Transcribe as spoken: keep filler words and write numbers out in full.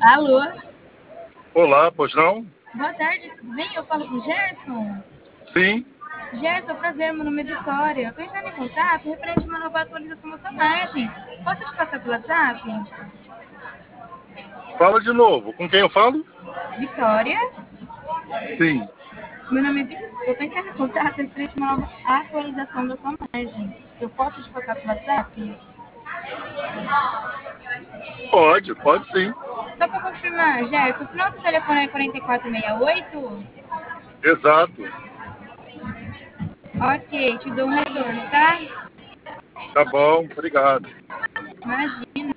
Alô? Olá, pois não? Boa tarde, tudo bem? Eu falo com o Gerson. Sim, Gerson, prazer, meu nome é Vitória. Eu tô entrando em contato referente a uma nova atualização da sua margem. Posso te passar pelo WhatsApp? fala de novo. Com quem eu falo? Vitória? Sim, Meu nome é Vitória. Eu tô entrando em contato referente a uma nova atualização da sua margem. Eu posso te passar pelo WhatsApp? pode, pode sim. Só para confirmar, Gerson, o final do telefone é quatro quatro seis oito? Exato. Ok, te dou um retorno, tá? Tá bom, obrigado. Imagina.